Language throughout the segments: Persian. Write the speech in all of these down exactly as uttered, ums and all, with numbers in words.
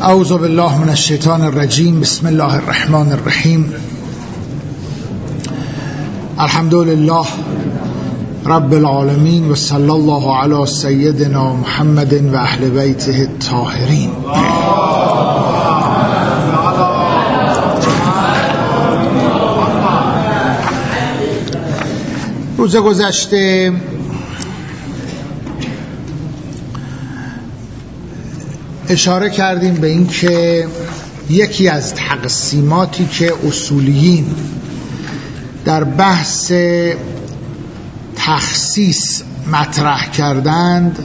اعوذ بالله من الشیطان الرجیم. بسم الله الرحمن الرحیم. الحمد لله رب العالمین و صلی الله علی سیدنا محمد و اهل بیته الطاهرین. روز گذشته اشاره کردیم به این که یکی از تقسیماتی که اصولیین در بحث تخصیص مطرح کردند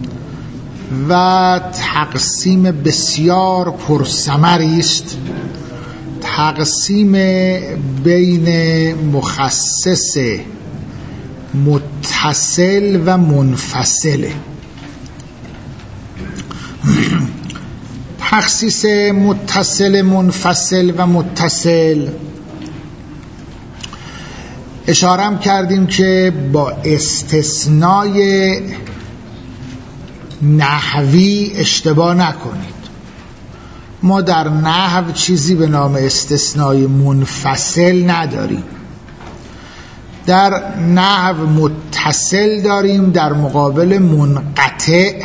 و تقسیم بسیار پرثمری است، تقسیم بین مخصص متصل و منفصله. تخصیص متصل منفصل و متصل اشارم کردیم که با استثنای نحوی اشتباه نکنید. ما در نحو چیزی به نام استثنای منفصل نداریم. در نحو متصل داریم در مقابل منقطع،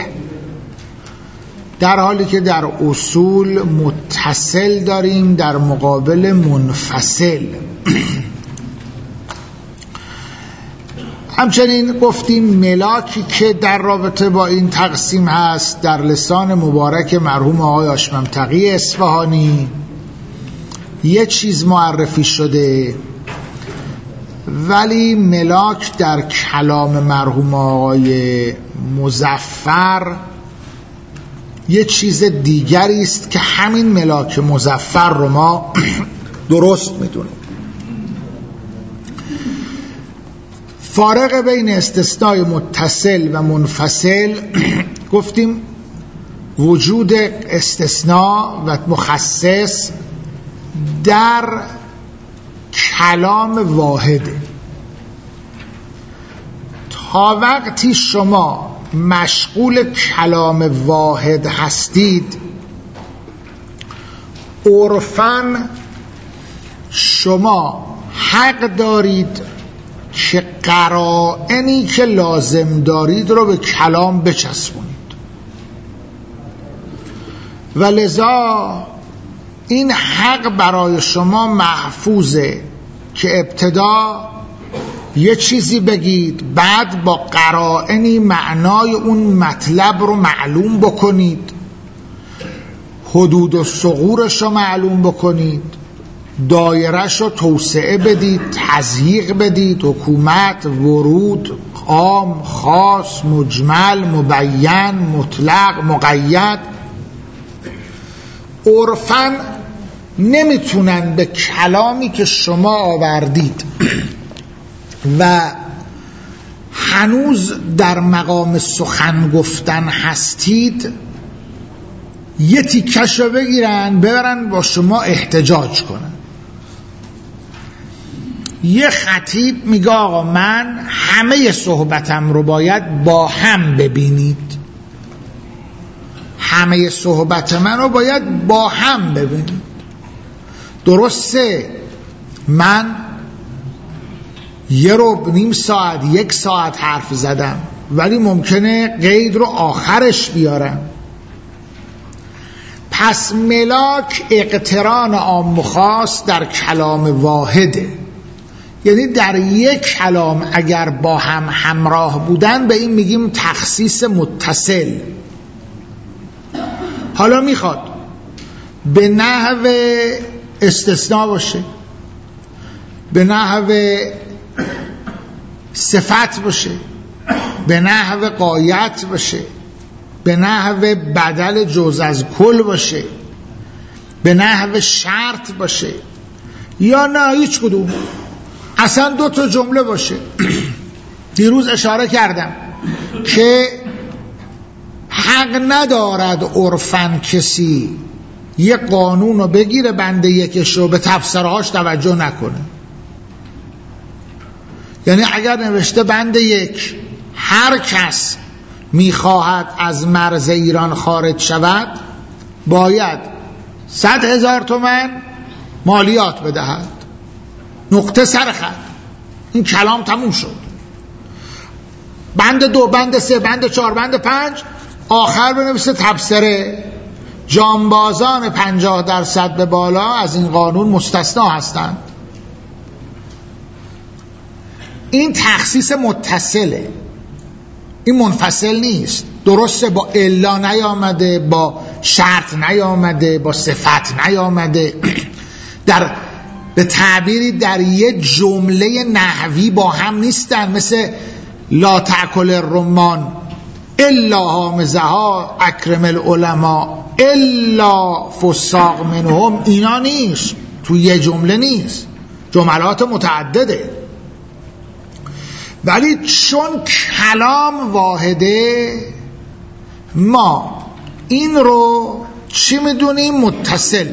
در حالی که در اصول متصل داریم در مقابل منفصل. همچنین گفتیم ملاکی که در رابطه با این تقسیم هست در لسان مبارک مرحوم آقای هاشم تقی اصفهانی یه چیز معرفی شده، ولی ملاک در کلام مرحوم آقای مظفر یه چیز دیگری است که همین ملاک مظفر رو ما درست میدونیم. فارق بین استثنای متصل و منفصل گفتیم وجود استثناء و مخصص در کلام واحده. تا وقتی شما مشغول کلام واحد هستید، عرفاً شما حق دارید که قرائنی که لازم دارید رو به کلام بچسبونید و لذا این حق برای شما محفوظه که ابتدا یه چیزی بگید، بعد با قرائنی معنای اون مطلب رو معلوم بکنید، حدود و ثغورش رو معلوم بکنید، دایرش رو توسعه بدید، تضییق بدید، حکومت، ورود، عام، خاص، مجمل، مبین، مطلق، مقید. عرفاً نمیتونن به کلامی که شما آوردید و هنوز در مقام سخن گفتن هستید یه تیکش رو بگیرن ببرن با شما احتجاج کنن. یه خطیب میگه آقا من همه صحبتم رو باید با هم ببینید، همه صحبت من رو باید با هم ببینید. درسته من یه رو نیم ساعت یک ساعت حرف زدم، ولی ممکنه قید رو آخرش بیارم. پس ملاک اقتران عام و خاص در کلام واحده، یعنی در یک کلام اگر با هم همراه بودن به این میگیم تخصیص متصل. حالا میخواد به نحو استثناء باشه، به نحو صفت باشه، به نحو غایت باشه، به نحو بدل جز از کل باشه، به نحو شرط باشه، یا نه هیچ کدوم، اصلا دو تا جمله باشه. دیروز اشاره کردم که حق ندارد عرفاً کسی یه قانون رو بگیره بنده یکش رو به تفسیرهاش توجه نکنه. یعنی اگر نوشته بند یک هر کس میخواهد از مرز ایران خارج شود، باید صد هزار تومن مالیات بدهد، نقطه سر خط. این کلام تموم شد. بند دو، بند سه، بند چهار، بند پنج، آخر بنویسه تبصره جانبازان پنجاه درصد به بالا از این قانون مستثنا هستند. این تخصیص متصله، این منفصل نیست. درسته با الا نیامده، با شرط نیامده، با صفت نیامده، در به تعبیری در یه جمله نحوی با هم نیستن، مثل لا تأکل الرمان الا حامزها اکرم العلماء الا فساق منهم. اینا نیست، تو یه جمله نیست، جملات متعدده. ولی چون کلام واحده، ما این رو چی میدونیم؟ متصل.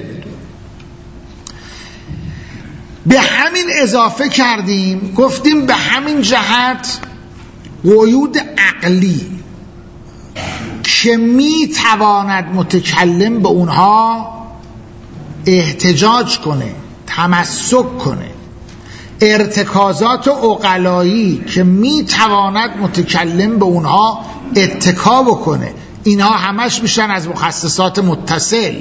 به همین اضافه کردیم، گفتیم به همین جهت قیود عقلی که میتواند متکلم به اونها احتجاج کنه، تمسک کنه، ارتکازات عقلایی که میتواند متکلم به اونها اتکا بکنه، اینها همش میشن از مخصصات متصل.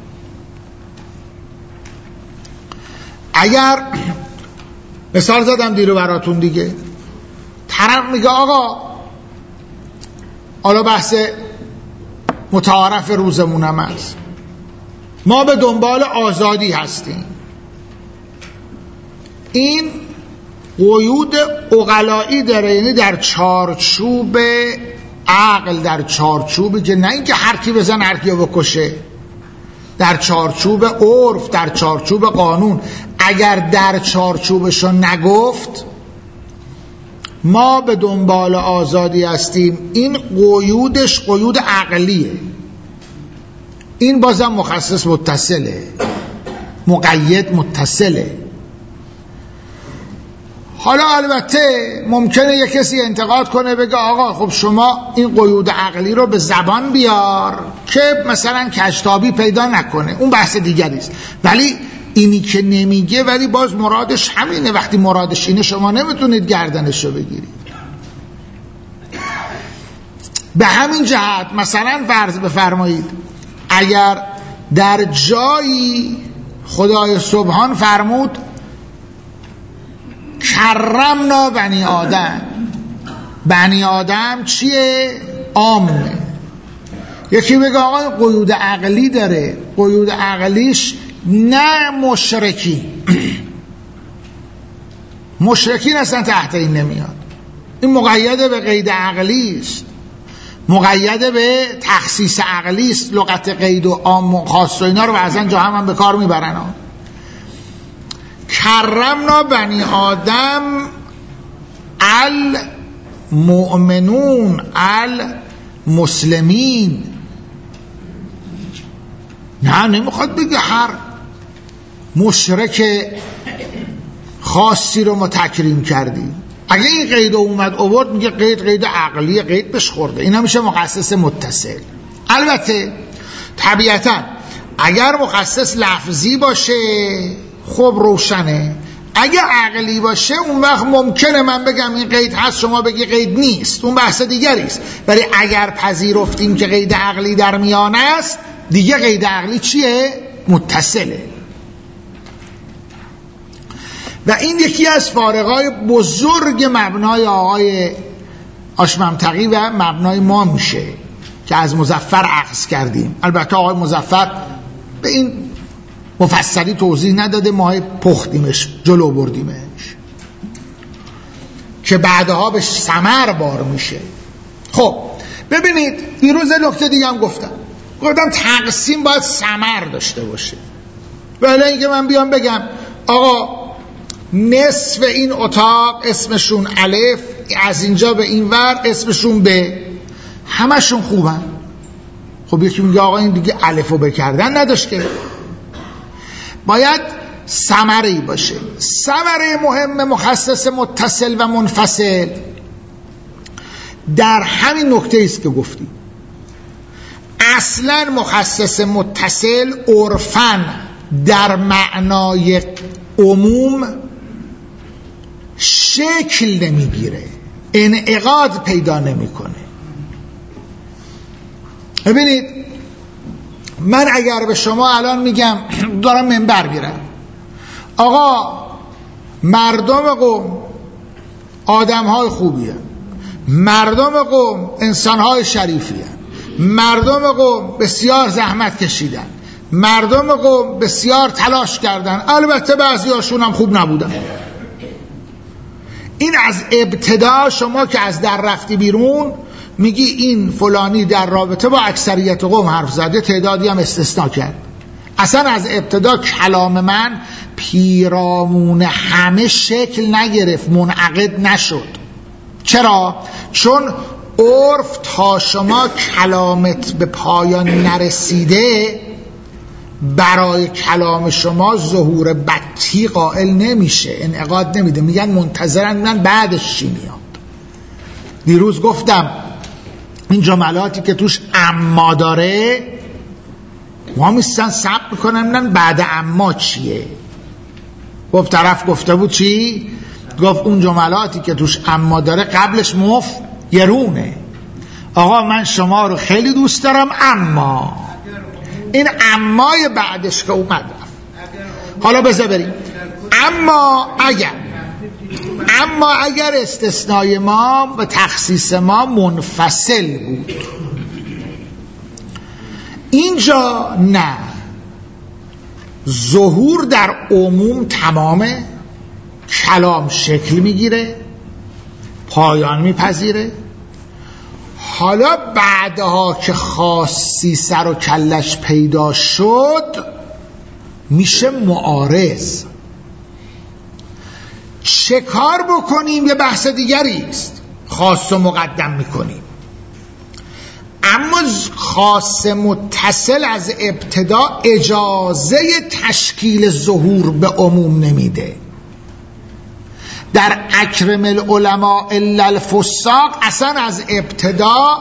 اگر مثال زدم دیرو براتون دیگه، طرف میگه آقا حالا بحث متعارف روزمونم هست، ما به دنبال آزادی هستیم. این قیود عقلایی داره، یعنی در چارچوب عقل، در چارچوبی که نه اینکه هر کی بزن هر کیو بکشه، در چارچوب عرف، در چارچوب قانون. اگر در چارچوبشو نگفت ما به دنبال آزادی هستیم، این قیودش قیود عقلیه. این بازم مخصص متصله، مقید متصله. حالا البته ممکنه یک کسی انتقاد کنه، بگه آقا خب شما این قیود عقلی رو به زبان بیار که مثلا کشتابی پیدا نکنه، اون بحث دیگری است. ولی اینی که نمیگه ولی باز مرادش همینه. وقتی مرادش اینه شما نمیتونید گردنش رو بگیرید. به همین جهت مثلا فرض بفرمایید اگر در جایی خدای سبحان فرمود کرمنا بنی آدم، بنی آدم چیه؟ عامه. یکی بگه آقا قیود عقلی داره، قیود عقلیش نه مشرکی مشرکین اصلا تحت این نمیاد. این مقیده به قید عقلی است، مقیده به تخصیص عقلی است. لغت قید و عام و خاص و اینا رو بعضا جا هم, هم به کار میبرن ها. کرمنا بنی آدم المؤمنون المسلمین. نه نمیخواد بگه هر مشرک خاصی رو ما تکریم کردیم. اگه این قید اومد آورد میگه قید قید عقلی، قید بهش خورده. اینا میشه مخصص متصل. البته طبیعتا اگر مخصص لفظی باشه خب روشنه، اگه عقلی باشه اون وقت ممکنه من بگم این قید هست شما بگی قید نیست، اون بحث دیگری است. ولی اگر پذیرفتیم که قید عقلی در میان است، دیگه قید عقلی چیه؟ متصله. و این یکی از فارقای بزرگ مبنای آقای آشممتقی و مبنای ما میشه که از مظفر اخذ کردیم. البته آقای مظفر به این مفصلی توضیح نداده، ما پختیمش، جلو بردیمش که بعدها به ثمر بار میشه. خب ببینید دیروز نکته دیگه هم گفتم گفتم تقسیم باید ثمر داشته باشه. ولی اینکه من بیام بگم آقا نصف این اتاق اسمشون الف، از اینجا به این ور اسمشون ب، همشون خوبن. خب یکی میگه آقا این دیگه الفو بکردن نداشت که. باید ثمره‌ای باشه. ثمره مهم مخصص متصل و منفصل در همین نکته است که گفتیم. اصلا مخصص متصل عرفاً در معنای عموم شکل نمیگیره، انعقاد پیدا نمیکنه. ببینید من اگر به شما الان میگم، دارم منبر میرم، آقا مردم قوم آدم های خوبیه، مردم قوم انسان های شریفیه، مردم قوم بسیار زحمت کشیدن، مردم قوم بسیار تلاش کردن، البته بعضی هاشون هم خوب نبودن. این از ابتدا شما که از در رفتی بیرون میگی این فلانی در رابطه با اکثریت قوم حرف زده، تعدادی هم استثناء کرد. اصلا از ابتدا کلام من پیرامون همه شکل نگرفت، منعقد نشد. چرا؟ چون عرف تا شما کلامت به پایان نرسیده برای کلام شما ظهور بطی قائل نمیشه، انعقاد نمیده، میگن منتظرن من بعدش چی میاد. دیروز گفتم این جملاتی که توش اما داره ما میستن سب میکنن من بعد اما چیه. گفت طرف گفته بود چی؟ گفت اون جملاتی که توش اما داره قبلش مف یرونه. آقا من شما رو خیلی دوست دارم اما این امای بعدش که اومد رفت. حالا بذار بریم. اما اگر اما اگر استثنای ما و تخصیص ما منفصل بود، اینجا نه، ظهور در عموم تمامه، کلام شکل میگیره، پایان میپذیره. حالا بعدها که خاصی سر و کلش پیدا شد میشه معارض. چه کار بکنیم یه بحث دیگری است، خاص و مقدم میکنیم. اما خاص متصل از ابتدا اجازه تشکیل ظهور به عموم نمیده. در اکرم العلماء الا الفساق اصلا از ابتدا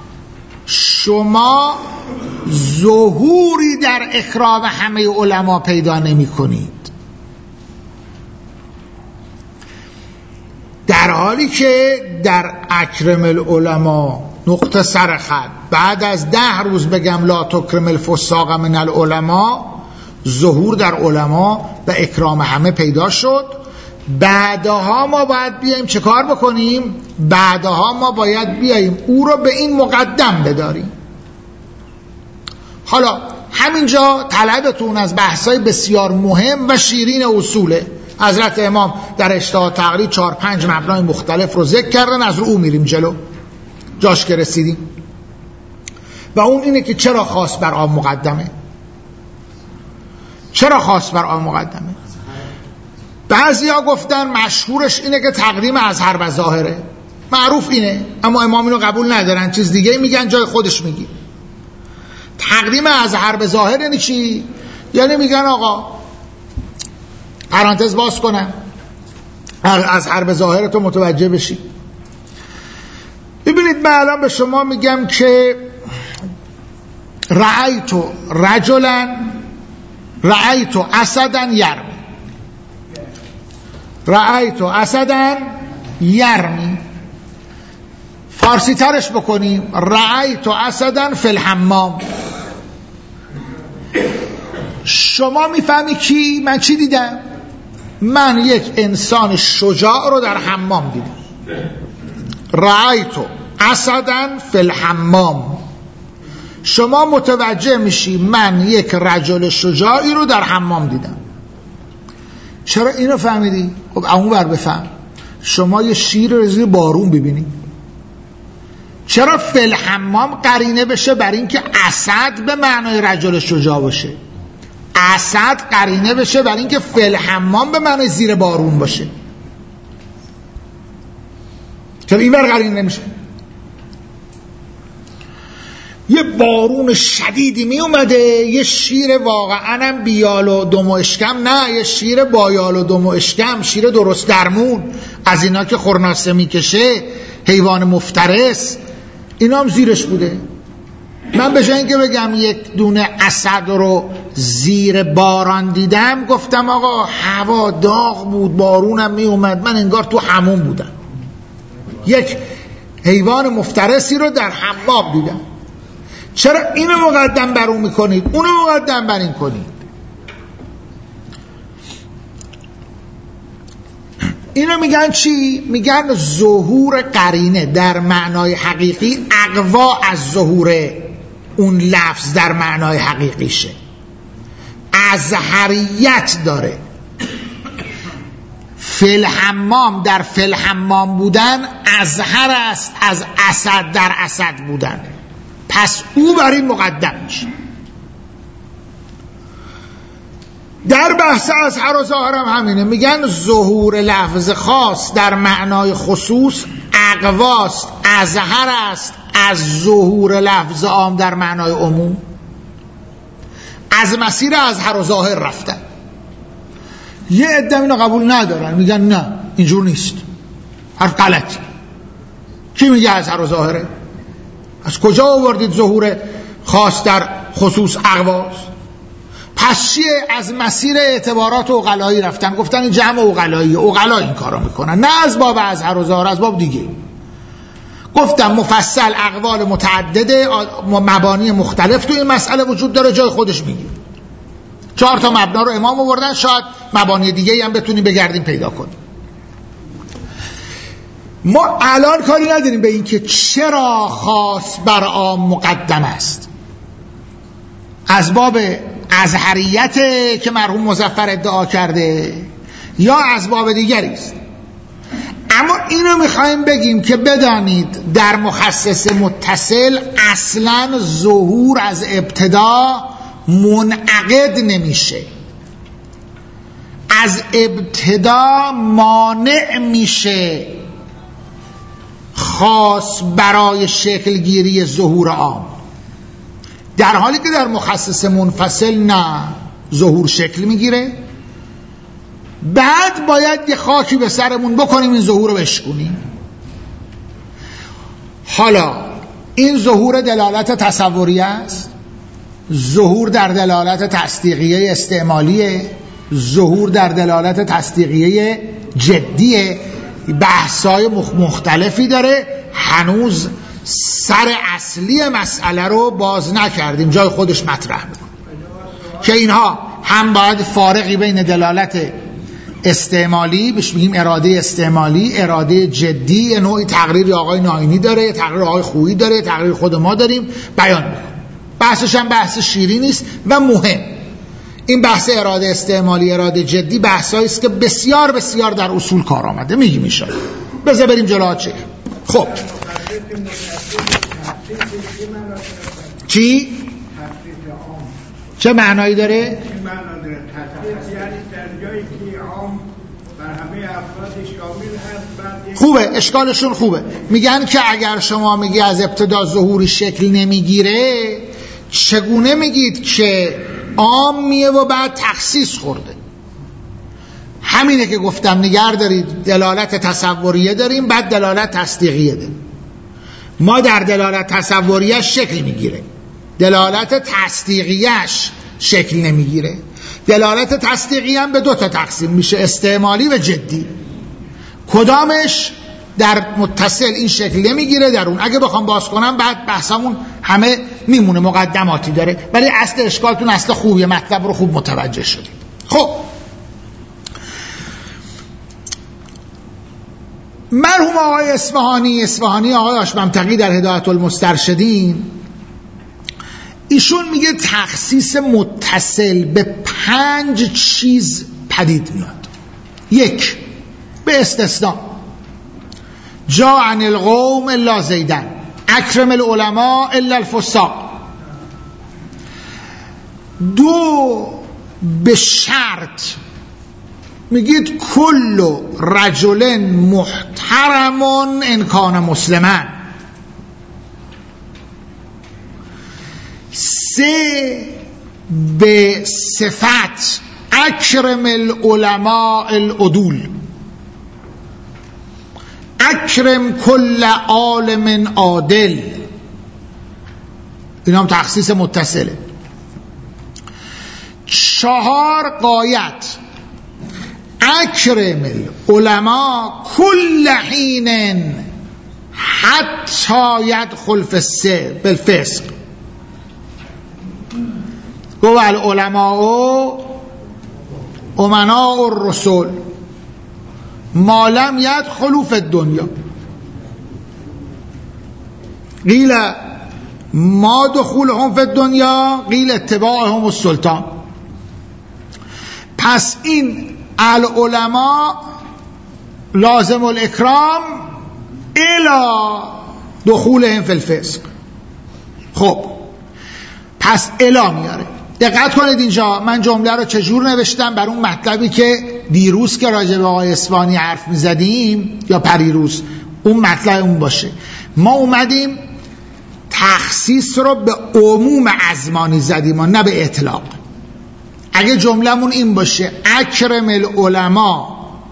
شما ظهوری در اکرام همه علما پیدا نمی کنید، در حالی که در اکرم العلماء نقطه سرخط بعد از ده روز بگم لا تکرم الفساق من العلماء، ظهور در علما و اکرام همه پیدا شد. بعدها ما باید بیاییم چه کار بکنیم؟ بعدها ما باید بیاییم او رو به این مقدم بداریم. حالا همینجا طلبتون از بحثای بسیار مهم و شیرین اصوله. حضرت امام در اجتهاد تقلید چهار پنج مبنای مختلف رو ذکر کردن، از رو او میریم جلو، جاش که رسیدیم. و اون اینه که چرا خاص بر عام مقدمه؟ چرا خاص بر عام مقدمه؟ بعضی ها گفتن مشهورش اینه که تقدیم اظهر و ظاهره، معروف اینه، اما امام اینو قبول ندارن، چیز دیگه میگن، جای خودش میگی. تقدیم اظهر به ظاهر یعنی چی؟ یعنی میگن آقا پرانتز باز کنم اظهر به ظاهر تو متوجه بشی. ببینید من الان به شما میگم که رأیت رجلا رأیت اسدا یرمی، رأیت اسدا یرمی، فارسی ترش بکنیم رأیت اسدا فی الحمام. شما میفهمی کی؟ من چی دیدم؟ من یک انسان شجاع رو در حمام دیدم. رأیت اسدا فی الحمام. شما متوجه میشی من یک رجل شجاعی رو در حمام دیدم. چرا اینو فهمیدی؟ خب اون بر بفهم. شما یه شیر رو زیر بارون ببینی. چرا فی الحمام قرینه بشه بر این که اسد به معنای رجل شجاع باشه؟ اسد قرینه بشه بر این که فی الحمام به معنای زیر بارون باشه. چرا این بر قرینه نمیشه؟ یه بارون شدیدی می اومده، یه شیر واقعا هم بیال و دم و اشکم، نه یه شیر بایال و دم و اشکم، شیر درست درمون، از اینا که خورناسه میکشه، حیوان مفترس، اینا هم زیرش بوده. من به جای اینکه بگم یک دونه اسد رو زیر باران دیدم، گفتم آقا هوا داغ بود، بارونم می اومد، من انگار تو حموم بودم، یک حیوان مفترسی رو در حمام دیدم. چرا اینو مقدم بر اون میکنید، اونو مقدم بر این کنید؟ اینو میگن چی؟ میگن ظهور قرینه در معنای حقیقی اقوا از ظهور اون لفظ در معنای حقیقیشه. ازهریت داره. فل حمام در فل حمام بودن ازهر است از اسد در اسد بودن، پس او بر این مقدم میشه. در بحث ازهر و ظاهر هم همینه، میگن ظهور لفظ خاص در معنای خصوص اقواست، ازهر است از ظهور لفظ عام در معنای عموم. از مسیر ازهر و ظاهر رفتن. یه عده اینو قبول ندارن، میگن نه اینجور نیست، حرف غلطی. کی میگه ازهر و ظاهره؟ از کجا آوردید ظهور خاص در خصوص اقواست؟ پس چیه؟ از مسیر اعتبارات عقلایی رفتن، گفتن این جمع عقلایی، عقلا این کارو میکنن، نه از باب ازهر و ظاهر، از باب دیگه. گفتم مفصل اقوال متعدده، مبانی مختلف تو این مسئله وجود داره، جای خودش میگه. چهار تا مبنا رو امام آوردن، شاید مبانی دیگه هم بتونیم بگردیم پیدا کنیم. ما الان کاری نداریم به این که چرا خاص بر عام مقدم است، از باب ازهریت که مرحوم مظفر ادعا کرده یا از باب دیگری است. اما اینو میخوایم بگیم که بدانید در مخصص متصل اصلا ظهور از ابتدا منعقد نمیشه، از ابتدا مانع میشه خاص برای شکلگیری ظهور عام، در حالی که در مخصص منفصل نه، ظهور شکل میگیره، بعد باید یه خاکی به سرمون بکنیم این ظهور رو بشکنیم. حالا این ظهور دلالت تصوریه است، ظهور در دلالت تصدیقیه استعمالیه، ظهور در دلالت تصدیقیه جدیه، بحثای مختلفی داره، هنوز سر اصلی مسئله رو باز نکردیم، جای خودش مطرح میکنه که اینها هم باید فارقی بین دلالت استعمالی، بهش میگیم اراده استعمالی، اراده جدی، نوعی تقریر آقای ناینی داره، تقریر آقای خویی داره، تقریر خود ما داریم، بیان میکنه. بحثش هم بحث شیری نیست و مهم. این بحث اراده استعمالی، اراده جدی بحثایی است که بسیار بسیار در اصول کار آمده. میگیم میشه بذار بریم جلو. چه خب چی؟ چه معنایی داره؟ یعنی در جایی که عام بر همه افراد شامل هست. خوبه، اشکالشون خوبه. میگن که اگر شما میگی از ابتدا ظهوری شکل نمیگیره، چگونه میگید که عام میه و بعد تخصیص خورده؟ همینه که گفتم نگه دارید، دلالت تصوریه داریم، بعد دلالت تصدیقیه داریم. ما در دلالت تصوریه شکل میگیره، دلالت تصدیقیهش شکل نمیگیره. دلالت تصدیقی هم به دو تا تقسیم میشه، استعمالی و جدی. کدامش در متصل این شکل نمیگیره؟ در اون اگه بخوام باز کنم بعد بحثمون همه میمونه، مقدماتی داره، ولی اصل اشکالتون اصل خوبیه، مطلب رو خوب متوجه شدید. خب مرحوم آقای اصفهانی اصفهانی آقای آشممتقی در هدایت المسترشدین، ایشون میگه تخصیص متصل به پنج چیز پدید میاد. یک، به استثناء، جا عن القوم الا زیدن، اکرم العلماء الا الفساق. دو، به شرط، میگید کل رجل محترم ان کان مسلما. سه، به صفت، اکرم العلماء العدول، اکرم کل عالم عادل. این هم تخصیص متصله. چهار قایت اکرم العلماء کل حین حتی یدخل فی بالفسق. گو العلماء امناء الرسول ما لم یدخلوا فی الدنیا. قیل ما دخولهم فی الدنیا قیل اتباعهم السلطان. پس این العلماء لازم الاکرام الی دخولهم فی الفسق. خب پس الی میاره. دقت کنید اینجا من جمله رو چجور نوشتم بر اون مطلبی که دیروز که راجع به آقای اصفهانی حرف میزدیم یا پریروز اون مطلب اون باشه. ما اومدیم تخصیص رو به عموم ازمانی زدیم و نه به اطلاق. اگه جمله‌مون این باشه اکرم العلماء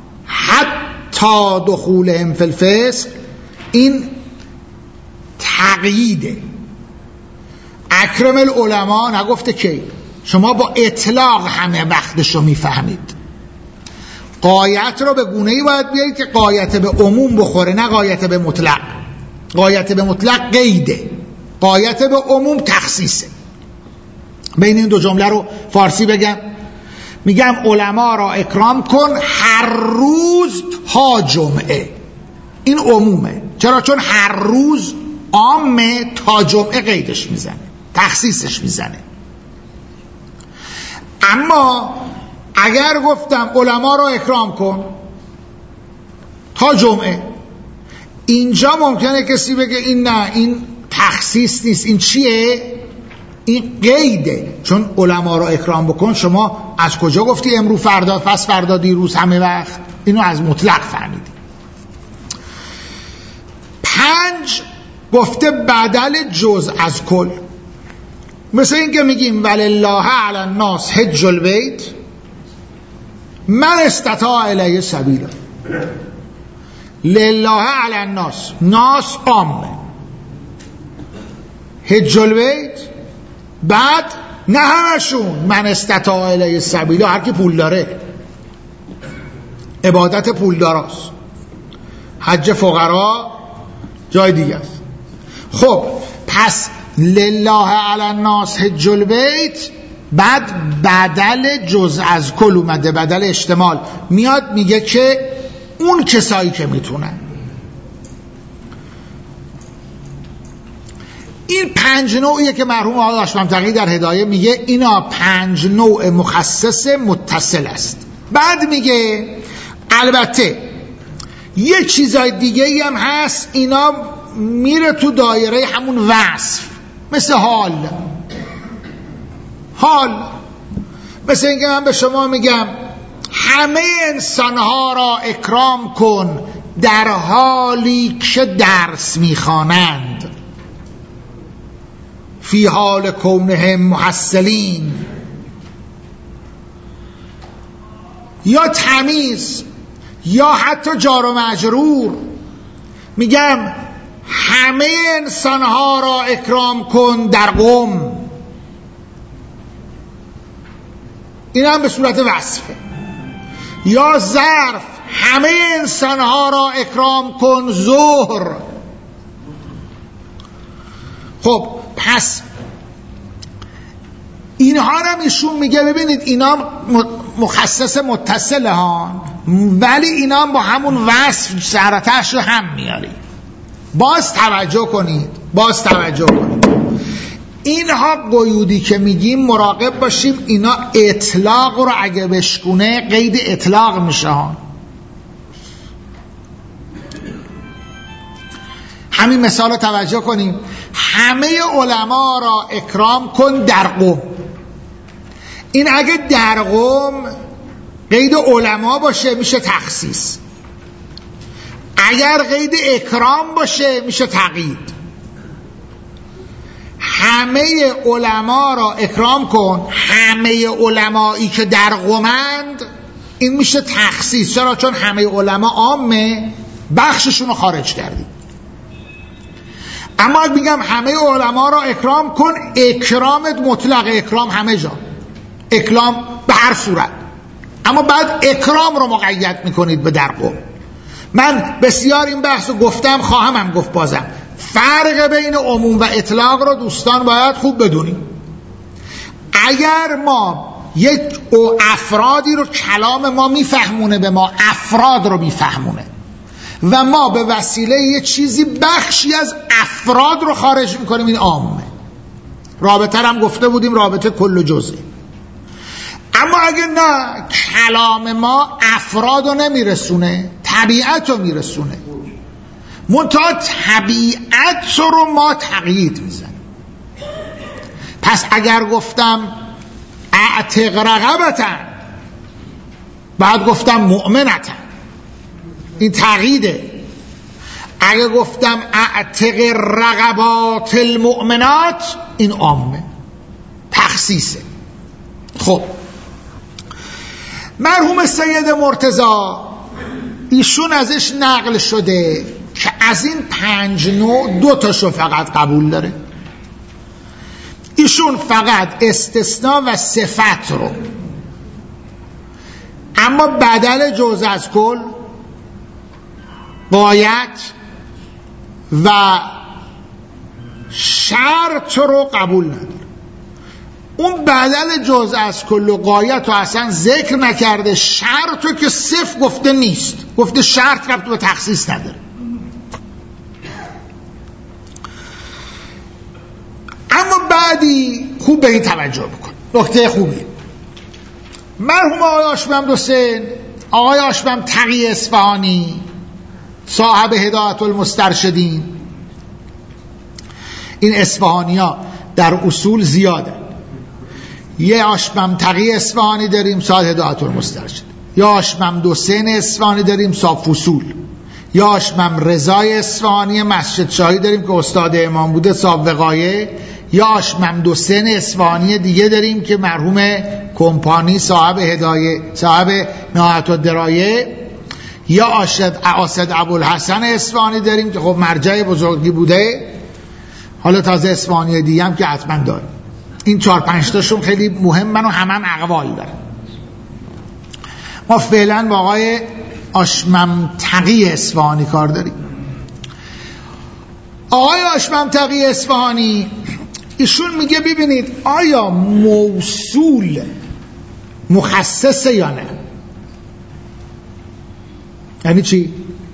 حتی دخولهم فی الفسق، این تقییده. اکرم العلماء نگفته کی، شما با اطلاق همه وقتش رو میفهمید. قایت رو به گونه‌ای باید بیارید که قایت به عموم بخوره نه قایت به مطلق. قایت به مطلق قیده، قایت به عموم تخصیصه. بین این دو جمله رو فارسی بگم، میگم علما را اکرام کن هر روز تا جمعه. این عمومه. چرا؟ چون هر روز عامه، تا جمعه قیدش میزنه، تخصیصش میزنه. اما اگر گفتم علما را اکرام کن تا جمعه، اینجا ممکنه کسی بگه این نه، این تخصیص نیست، این چیه؟ این قیده. چون علما را اکرام بکن، شما از کجا گفتی امرو فردا، پس فردا، دیروز، همه وقت؟ اینو از مطلق فهمیدی. پنج گفته بدل جز از کل. مثل این که میگیم ولله علی الناس حج البیت من استطاع الیه سبیلا. لله علی الناس، ناس عامه، حج البیت، بعد نه همشون، من استطاع الیه سبیلا، هر کی پول داره. عبادت پولداراست. حج فقرا جای دیگه است. خب پس لله علی الناس حج البیت، بعد بدل جز از کل اومده، بدل اشتمال میاد، میگه که اون کسایی که میتونن. این پنج نوعیه که مرحوم آقای داشتمنطقی در هدایه میگه اینا پنج نوع مخصص متصل است. بعد میگه البته یه چیزای دیگه ای هم هست، اینا میره تو دایره همون وصف، مثل حال. حال مثل اینکه من به شما میگم همه انسانها را اکرام کن در حالی که درس میخوانند، فی حال کونهم محصلین. یا تمیز، یا حتی جار و مجرور، میگم همه انسانها را اکرام کن در قم. این هم به صورت وصفه. یا ظرف، همه انسانها را اکرام کن ظهر. خب پس اینها هم ایشون میگه ببینید اینا مخصص متصله ها، ولی اینا با همون وصف سراتش رو هم میاری. باز توجه کنید، باز توجه کنید اینها قیودی که میگیم مراقب باشیم، اینا اطلاق رو اگه بشکونه قید اطلاق میشه ها. همین مثال رو توجه کنیم. همه علما را اکرام کن در قم. این اگه در قم قید علما باشه میشه تخصیص، اگر قید اکرام باشه میشه تقیید. همه علما را اکرام کن، همه علمایی که در قمند، این میشه تخصیص. چرا؟ چون همه علما عامه، بخششون رو خارج کردیم. اما میگم همه علما را اکرام کن، اکرامت مطلق، اکرام همه جا، اکرام به هر صورت، اما بعد اکرام رو مقید میکنید به در قوم. من بسیار این بحث رو گفتم، خواهم هم گفت بازم، فرق بین عموم و اطلاق رو دوستان باید خوب بدونیم. اگر ما یک او افرادی رو کلام ما میفهمونه، به ما افراد رو میفهمونه و ما به وسیله یه چیزی بخشی از افراد رو خارج میکنیم، این عامه. رابطه هم گفته بودیم رابطه کل و جزئی. اما اگه نه، کلام ما افراد رو نمیرسونه، طبیعت رو میرسونه، منتها طبیعت رو ما تقیید میزنیم. پس اگر گفتم اعتق رقبتا، بعد گفتم مؤمنتا، این تقییده. اگر گفتم اعتق رقبات المؤمنات، این عامه، تخصیصه. خب مرحوم سید مرتضی ایشون ازش نقل شده که از این پنج نوع دو تاشو فقط قبول داره. ایشون فقط استثناء و صفت رو، اما بدل جز از کل، غایت و شرط رو قبول نداره. اون بدل جز از کل و غایت رو اصلا ذکر نکرده، شرط رو که صفر گفته نیست، گفته شرط ربط به تخصیص نداره. اما بعدی خوب به این توجه بکن، نکته خوبی. مرحوم آقای هاشم حسین، آقای هاشم تقی اصفهانی، صاحب هدایت المسترشدین، این اصفهانی ها در اصول زیاده. یه هاشم تقی اصفهانی داریم صاحب هدایت المسترشدین، یا هاشم حسین اصفهانی داریم صاحب فصول، یا هاشم رضای اصفهانی مسجد شاهی داریم که استاد امام بوده صاحب وقایه، یا هاشم حسین اصفهانی دیگه داریم که مرحوم کمپانی صاحب هدایه صاحب نهایت الدرایه، یا اسد ابوالحسن اصفهانی داریم که خب مرجع بزرگی بوده، حالا تازه اصفهانی دیگه هم که حتما داریم. این چهار پنج تاشون خیلی مهمن و همه هم اقوال دارن. ما فعلا با آقای هاشم تقی اصفهانی کار داریم. آقای هاشم تقی اصفهانی ایشون میگه ببینید آیا موصول مخصصه یا نه؟ یعنی چی؟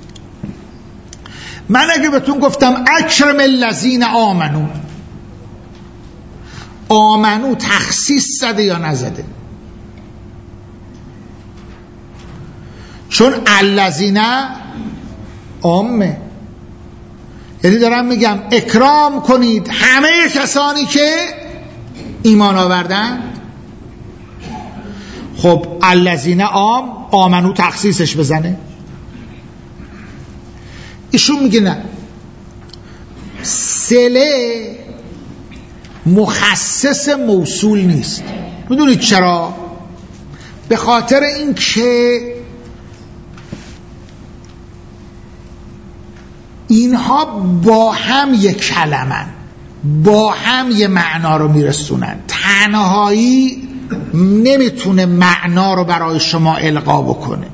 من اگه بهتون گفتم اکرم الذین آمنو، آمنو تخصیص زده یا نزده؟ چون الذین عامه، یعنی دارم میگم اکرام کنید همه کسانی که ایمان آوردن. خب الذین عام، آمنو تخصیصش بزنه؟ ایشون میگه نه، صله مخصص موصول نیست. میدونید چرا؟ به خاطر این که اینها با هم یک کلمن، با هم یه معنا رو میرسونن. تنهایی نمیتونه معنا رو برای شما القا بکنه.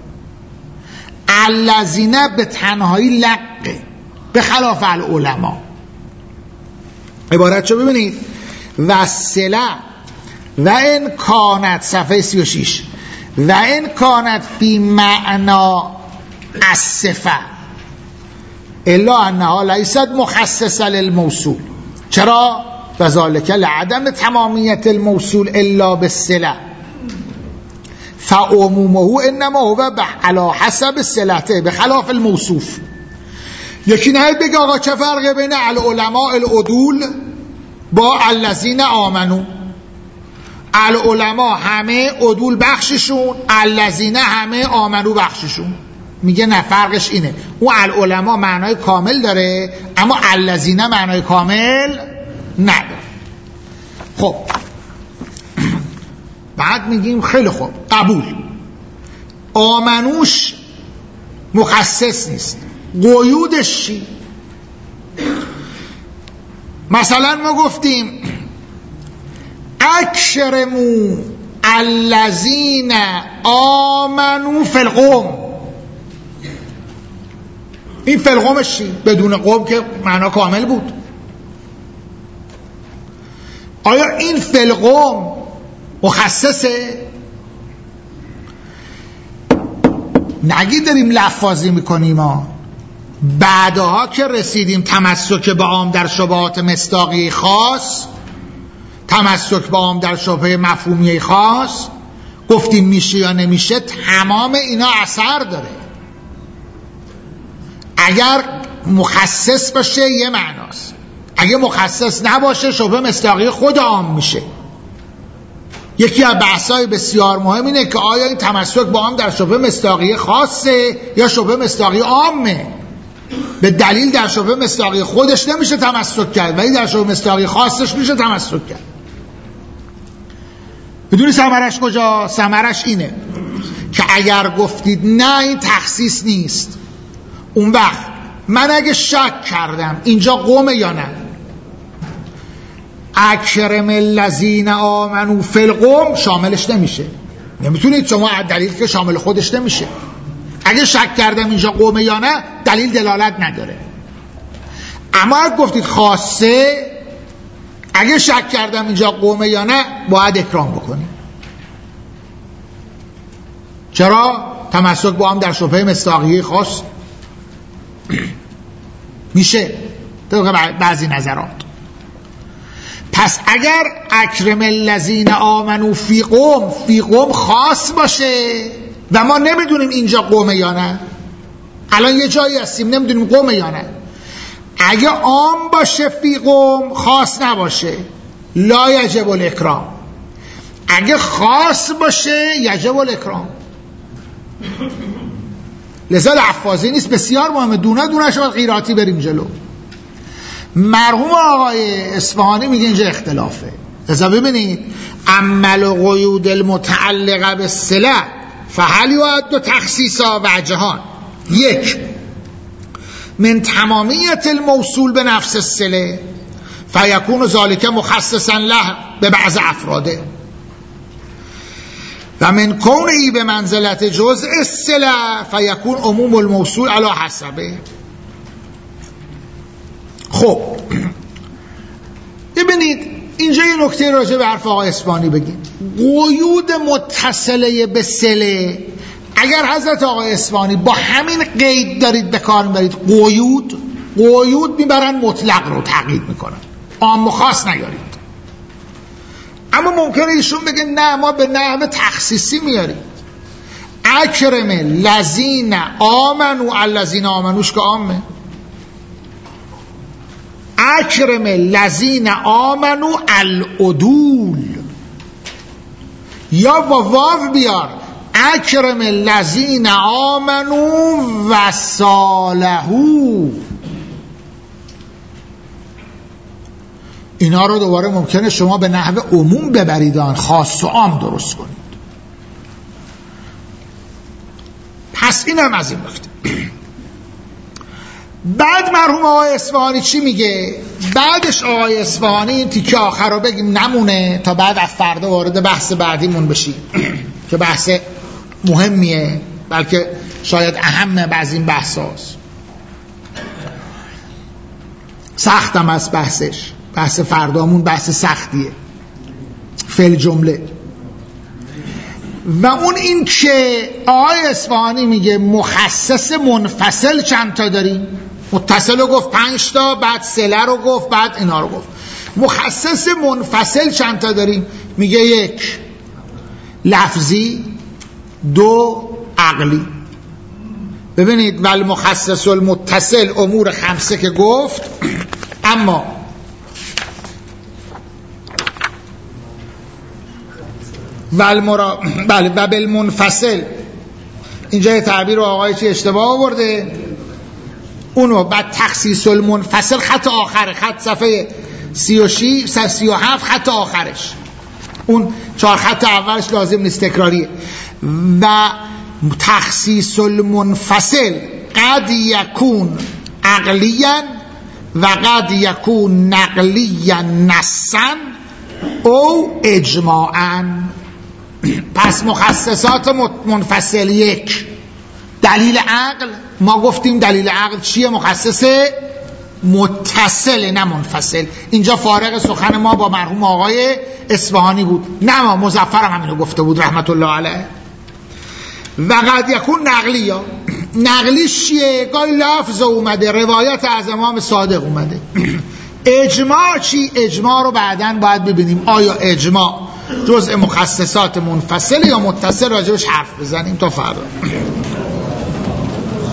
الذین به تنهایی لقه، به خلاف العلماء. عبارت شو ببینید، وصله و ان کانت، صفحه سی و شش، و ان کانت فی معنا الصفه الا انها لیست مخصصه للموصول. چرا؟ وذالک لعدم تمامیت الموصول الا بالصله فعمومه انما هو علی حسب صلته به خلاف الموصوف. یکی نه بگه آقا چه فرقه بین العلماء العدول با الذین آمنو؟ العلماء همه عدول بخششون، الذین همه آمنو بخششون. میگه نه، فرقش اینه، اون العلماء معنای کامل داره اما الذین معنای کامل نداره. خب بعد میگیم خیلی خوب، قبول، آمنوش مخصص نیست، قیودش چی؟ مثلا ما گفتیم اکرمو الذین آمنوا فی القوم. این فی القومش چی؟ بدون قوم که معنا کامل بود. آیا این فی القوم مخصصه؟ نگی داریم لفاظی میکنیم ها. بعدها که رسیدیم تمسک به عام در شبهات مصداقی خاص، تمسک به عام در شبهه مفهومی خاص، گفتیم میشه یا نمیشه، تمام اینا اثر داره. اگر مخصص باشه یه معناست، اگه مخصص نباشه شبهه مصداقی خود عام میشه. یکی از بحث‌های بسیار مهم اینه که آیا این تمسک با عام در شبهه مصداقی خاصه یا شبهه مصداقی عامه. به دلیل در شبهه مصداقی خودش نمیشه تمسک کرد، ولی در شبهه مصداقی خاصش میشه تمسک کرد. بدون ثمرش کجا؟ ثمرش اینه که اگر گفتید نه این تخصیص نیست، اون وقت من اگه شک کردم اینجا قومه یا نه، اکرم الذین آمنوا فی القوم شاملش نمیشه. نمیتونید شما دلیل که شامل خودش نمیشه. اگه شک کردم اینجا قومه یا نه دلیل دلالت نداره. اما اگه گفتید خاصه، اگه شک کردم اینجا قومه یا نه باید اکرام بکنیم. چرا؟ تمسک با هم در شبهه مصداقی خاص میشه طبق بعضی نظرات. پس اگر اکرم الذین آمنوا فی قوم، فی قوم خاص باشه و ما نمیدونیم اینجا قومه یا نه، الان یه جایی هستیم نمیدونیم قومه یا نه، اگه عام باشه فی قوم، خاص نباشه لا یجب الاکرام. اگه خاص باشه یجب الاکرام. لذا لفاظی نیست، بسیار مهمه، دونه دونه شما قیراتی بریم جلو. مرحوم آقای اصفهانی میگه اینجا اختلافه. لذا ببینید عمل قیود المتعلقه بالصله فهل یعد تخصیصا وجهان. یک، من تمامیت الموصول به نفس الصله فیکون ذالک مخصصا له به بعض افراده و من کونه به منزلت جزء الصله فیکون عموم الموصول علی حسبه. خب ببینید اینجا یه نکته راجع به حرف آقای اصفهانی بگیم. قیود متصله به صله، اگر حضرت آقای اصفهانی با همین قید دارید به کار میبرید، قیود قیود میبرن مطلق رو تقیید میکنن، عام و خاص نیارید. اما ممکنه ایشون بگه نه ما به نحو تخصیصی میاریم. اکرم الذین آمنوا الذین آمنوش که عامه، اکرم الذین آمنوا العدول، یا با واو بیار اکرم الذین آمنوا و صالحوا. اینا رو دوباره ممکنه شما به نحو عموم ببرید، آن خاص و عام درست کنید. پس این هم از این نکته. بعد مرحوم آقای اصفهانی چی میگه؟ بعدش آقای اصفهانی این تیکه آخر رو بگیم نمونه تا بعد از فردا وارد بحث بعدیمون بشیم که بحث مهمیه، بلکه شاید اهم بعض این بحث هاست. سختم از بحثش، بحث فردامون بحث سختیه فعل جمله. و اون این که آقای اصفهانی میگه مخصص منفصل چند تا داریم؟ متصل رو گفت پنج تا، بعد صله رو گفت، بعد اینا رو گفت. مخصص منفصل چند تا داریم؟ میگه یک لفظی، دو عقلی. ببینید ول مخصص المتصل امور خمسه که گفت، اما والمرا بله و بالمنفصل اینجا یه تعبیر رو آقای چی اشتباه آورده، اونو بعد تخصیص المنفصل خط آخره، خط صفحه سی و شش سی و هفت خط آخرش، اون چهار خط اولش لازم نیست تکراریه. و تخصیص المنفصل قد یکون عقلیا و قد یکون نقلی نصا او اجماعا. پس مخصصات منفصل یک، دلیل عقل، ما گفتیم دلیل عقل چیه؟ مخصص متصل نه منفصل. اینجا فارغ سخن ما با مرحوم آقای اصفهانی بود، نه ما مظفر هم همینو گفته بود رحمت الله علیه. و قد یکون نقلی، یا نقلیش چیه؟ گاهی لفظ اومده، روایت از امام صادق اومده. اجماع چی؟ اجماع رو بعداً باید ببینیم آیا اجماع جزء مخصصات منفصل یا متصل، راجبش حرف بزنیم تا فردا.